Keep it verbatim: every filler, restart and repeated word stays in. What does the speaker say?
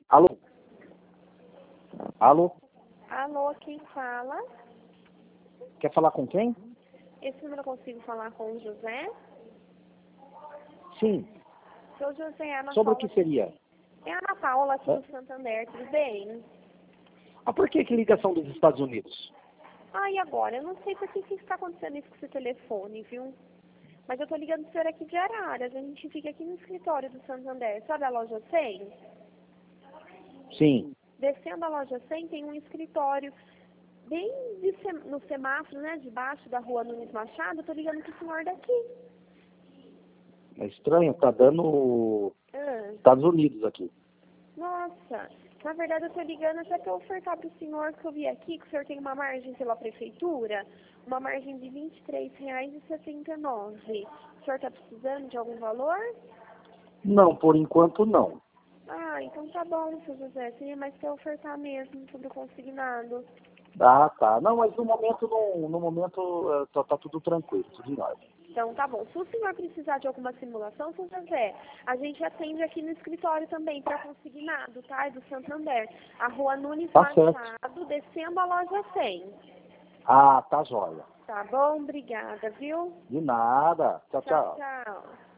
Alô? Alô? Alô, quem fala? Quer falar com quem? Esse número eu consigo falar com o José? Sim. Sou José Ana Sobre o Paula. que seria? É a Ana Paula aqui Hã? do Santander, tudo bem? Ah, por que que ligação dos Estados Unidos? Ah, e agora? Eu não sei por que que está acontecendo isso com esse telefone, viu? Mas eu tô ligando pro senhor aqui de Araras. A gente fica aqui no escritório do Santander. Sabe a loja cem? Sim. Descendo a loja cem tem um escritório bem de sem- no semáforo, né? Debaixo da rua Nunes Machado. Eu tô ligando pro senhor daqui. É estranho, tá dando Ah, Estados Unidos aqui. nossa, na verdade eu tô ligando até pra ofertar pro senhor que eu vi aqui, que o senhor tem uma margem pela prefeitura, uma margem de vinte e três reais e sessenta e nove. O senhor tá precisando de algum valor? Não, por enquanto não. Ah, então tá bom, seu José. Seria mais pra ofertar mesmo sobre o consignado. Ah, tá. Não, mas no momento, não, no momento eh, tá, tá tudo tranquilo, tudo em ordem. Então tá bom. Se o senhor precisar de alguma simulação, seu José, a gente atende aqui no escritório também para consignado, tá? É do Santander. A rua Nunes Tá certo. Machado, descendo a loja cem. Ah, tá jóia. Tá bom? Obrigada, viu? De nada. Tchau, Tchau, tchau. tchau.